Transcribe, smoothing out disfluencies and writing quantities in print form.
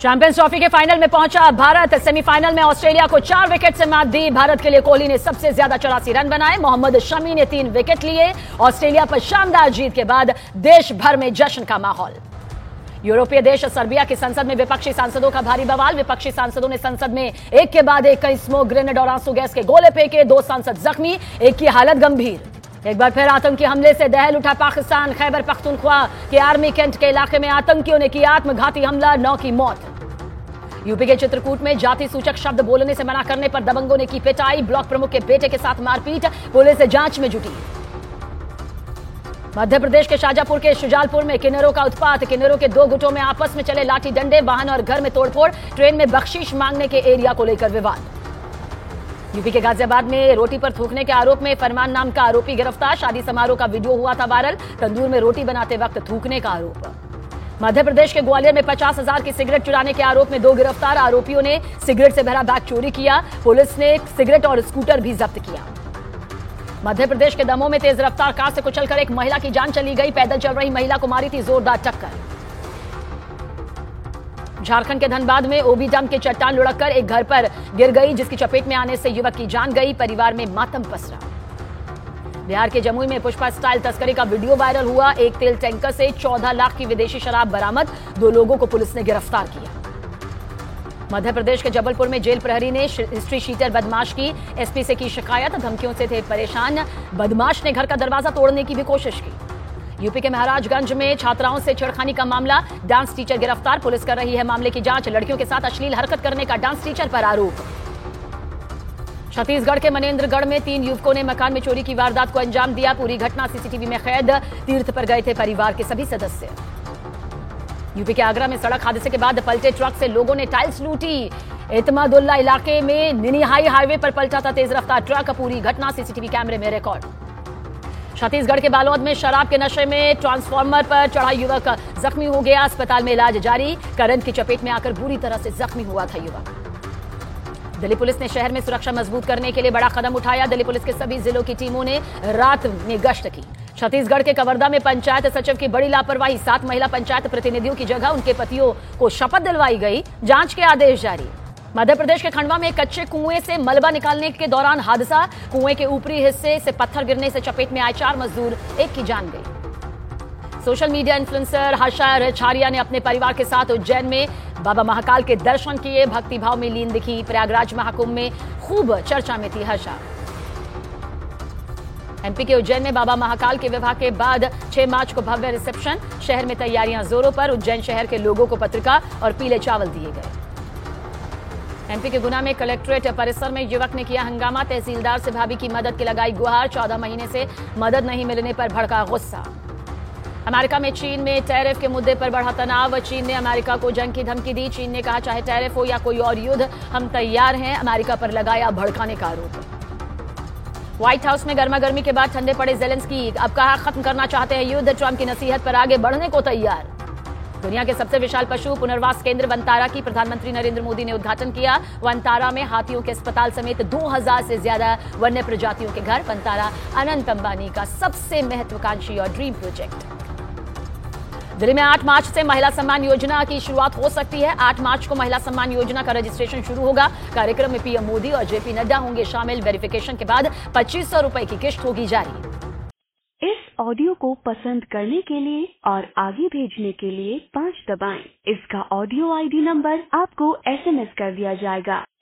Champions trophy के final में पहुंचा भारत। सेमीफाइनल में ऑस्ट्रेलिया को 4 विकेट से मात दी। भारत के लिए कोहली ने सबसे ज्यादा 84 रन बनाए। मोहम्मद शमी ने 3 विकेट लिए। ऑस्ट्रेलिया पर शानदार जीत के बाद देश भर में जश्न का माहौल। यूरोपीय देश सर्बिया की संसद में विपक्षी सांसदों का भारी बवाल। विपक्षी सांसदों ने संसद में एक के बाद एक कई स्मोक ग्रेनेड और आंसू गैस के गोले फेंके। 2 सांसद जख्मी, एक की हालत गंभीर। एक बार फिर आतंकी हमले से दहल उठा पाकिस्तान। खैबर पख्तूनख्वा के आर्मी कैंट के इलाके में आतंकियों ने किया आत्मघाती हमला, 9 की मौत। यूपी के चित्रकूट में जाति सूचक शब्द बोलने से मना करने पर दबंगों ने की पिटाई। ब्लॉक प्रमुख के बेटे के साथ मारपीट, पुलिस जांच में जुटी। मध्य प्रदेश के शाजापुर के शुजालपुर में किन्नरों का उत्पात। किन्नरों के 2 गुटों में आपस में चले लाठी डंडे, वाहन और घर में तोड़फोड़। ट्रेन में बख्शीश मांगने के एरिया को लेकर विवाद। यूपी के गाजियाबाद में रोटी पर थूकने के आरोप में फरमान नाम का आरोपी गिरफ्तार। शादी समारोह का वीडियो हुआ था वायरल। तंदूर में रोटी बनाते वक्त थूकने का आरोप। मध्य प्रदेश के ग्वालियर में 50,000 की सिगरेट चुराने के आरोप में 2 गिरफ्तार। आरोपियों ने सिगरेट से भरा बैग चोरी किया। पुलिस ने सिगरेट और स्कूटर भी जब्त किया। मध्य प्रदेश के दमोह में तेज रफ्तार कार से कुचलकर एक महिला की जान चली गई। पैदल चल रही महिला को मारी थी जोरदार टक्कर। झारखंड के धनबाद में ओबी डैम की चट्टान लुढ़ककर एक घर पर गिर गई, जिसकी चपेट में आने से युवक की जान गई। परिवार में मातम पसरा। बिहार के जमुई में पुष्पा स्टाइल तस्करी का वीडियो वायरल हुआ। एक तेल टैंकर से 14 लाख की विदेशी शराब बरामद। 2 लोगों को पुलिस ने गिरफ्तार किया। मध्य प्रदेश के जबलपुर में जेल प्रहरी ने हिस्ट्री शीटर बदमाश की एसपी से की शिकायत। धमकियों से थे परेशान। बदमाश ने घर का दरवाजा तोड़ने की भी कोशिश की। यूपी के महाराजगंज में छात्राओं से छेड़खानी का मामला। डांस टीचर गिरफ्तार। पुलिस कर रही है मामले की जांच। लड़कियों के साथ अश्लील हरकत करने का डांस टीचर पर आरोप। छत्तीसगढ़ के मनेन्द्रगढ़ में 3 युवकों ने मकान में चोरी की वारदात को अंजाम दिया। पूरी घटना सीसीटीवी में कैद। तीर्थ पर गए थे परिवार के सभी सदस्य। यूपी के आगरा में सड़क हादसे के बाद पलटे ट्रक से लोगों ने टाइल्स लूटी। इतमादुल्ला इलाके में निनिहाई हाईवे पर पलटा था तेज रफ्तार ट्रक। पूरी घटना सीसीटीवी कैमरे में रिकॉर्ड। छत्तीसगढ़ के बालोद में शराब के नशे में ट्रांसफार्मर पर चढ़ा युवक जख्मी हो गया। अस्पताल में इलाज जारी। करंट की चपेट में आकर बुरी तरह से जख्मी हुआ था युवक। दिल्ली पुलिस ने शहर में सुरक्षा मजबूत करने के लिए बड़ा कदम उठाया। दिल्ली पुलिस के सभी जिलों की टीमों ने रात में गश्त की। छत्तीसगढ़ के कवर्धा में पंचायत सचिव की बड़ी लापरवाही। 7 महिला पंचायत प्रतिनिधियों की जगह उनके पतियों को शपथ दिलवाई गई। जांच के आदेश जारी। मध्य प्रदेश के खंडवा में एक कच्चे कुएं से मलबा निकालने के दौरान हादसा। कुएं के ऊपरी हिस्से से पत्थर गिरने से चपेट में आए 4 मजदूर, एक की जान गई। Social media influencer Harsha Richhariya ने अपने परिवार के साथ उज्जैन में बाबा महाकाल के दर्शन किए। भक्ति भाव में लीन दिखी। प्रयागराज महाकुंभ में खूब चर्चा में थी हर्षा। एमपी के उज्जैन में बाबा महाकाल के विवाह के बाद 6 मार्च को भव्य रिसेप्शन। शहर में तैयारियां जोरों पर। उज्जैन शहर के लोगों को पत्रिका और पीले चावल दिए गए। एमपी के गुना में कलेक्ट्रेट परिसर में युवक ने किया हंगामा। तहसीलदार से भाभी की मदद की लगाई गुहार। 14 महीने से मदद नहीं मिलने पर भड़का गुस्सा। अमेरिका में चीन में टैरिफ के मुद्दे पर बढ़ा तनाव। चीन ने अमेरिका को जंग की धमकी दी। चीन ने कहा चाहे टैरिफ हो या कोई और युद्ध, हम तैयार हैं। अमेरिका पर लगाया भड़काने का आरोप। व्हाइट हाउस में गर्मागर्मी के बाद ठंडे पड़े जेलेंस्की। अब कहा खत्म करना चाहते हैं युद्ध। ट्रंप की नसीहत पर आगे बढ़ने को तैयार। दुनिया के सबसे विशाल पशु पुनर्वास केंद्र वनतारा की प्रधानमंत्री नरेंद्र मोदी ने उद्घाटन किया। वनतारा में हाथियों के अस्पताल समेत 2000 से ज्यादा वन्य प्रजातियों के घर। वनतारा अनंत अंबानी का सबसे महत्वाकांक्षी और ड्रीम प्रोजेक्ट। दिल्ली में 8 मार्च से महिला सम्मान योजना की शुरुआत हो सकती है। 8 मार्च को महिला सम्मान योजना का रजिस्ट्रेशन शुरू होगा। कार्यक्रम में पीएम मोदी और जेपी नड्डा होंगे शामिल। वेरिफिकेशन के बाद 2500 रुपए की किश्त होगी जारी। इस ऑडियो को पसंद करने के लिए और आगे भेजने के लिए 5 दबाएं। इसका ऑडियो आईडी नंबर आपको SMS कर दिया जाएगा।